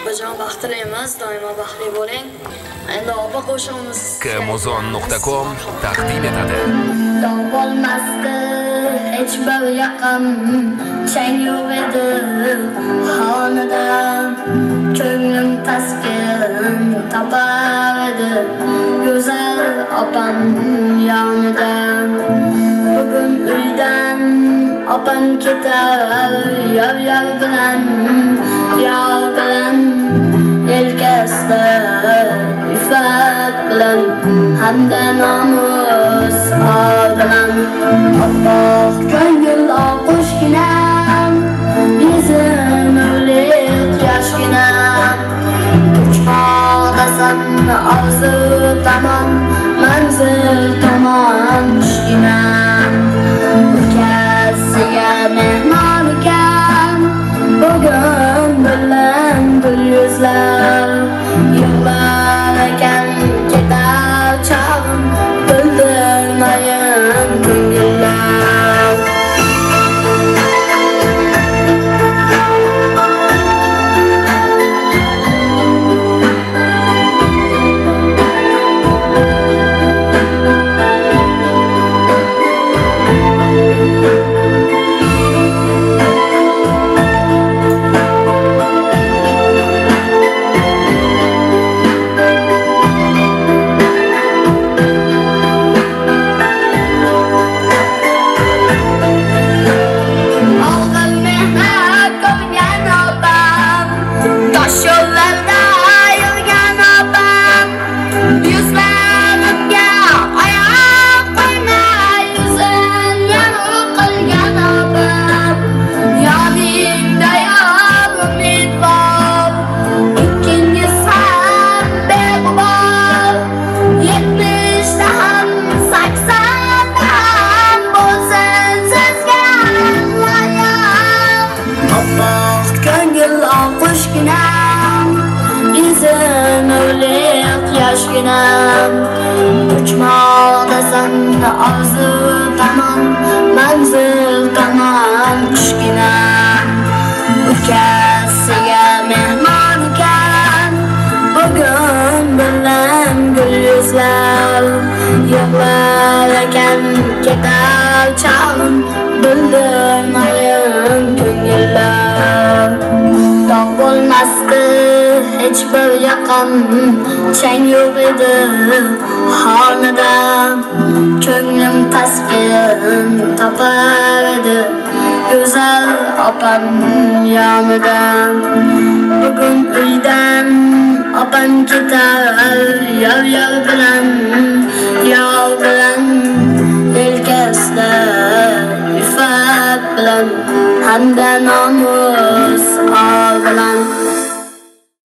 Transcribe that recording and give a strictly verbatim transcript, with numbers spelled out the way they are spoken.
Opajon baxtli emas, doimo baxtli bo'ling. Endi opa qo'shig'imiz Kmozon nuqta com taqdim etadi. Dog' bo'lmasdi hech bir yaqin, chang yo'q edi xonada. Ko'nglim taskin topar edi go'zal opam yonida. Bugun uydan opam ketar yar-yar bilan, yar bilan yelkasida iffat bilan, hamda nomus or bilan. Oppoq ko'ngil oquşginam, yuzim o'lik yoshginam. Uchoqdasan orzu tomon, manzil tomon tushginam. Ukasiga mehmon ekan, bugun bilan gul yuzlar. Yig'lar ekan ketar chog'im, bildirmayin ko'ngillar. Uçmoqdasan orzu tomon, manzil tomon qushginam. Ukasiga mehmon ekan, bugun bilan gul yuzlar. Yig'lar ekan ketar chog'im, bildirmayin ko'ngillar. Dog' bo'lmasdi hech bir yaqin, chang yo'q edi xonada. Ko'nglim taskin topar edi go'zal opam yonida. Bugun uydan opam ketar yar-yar bilan, yar bilan yelkasida iffat bilan, hamda nomus or bilan.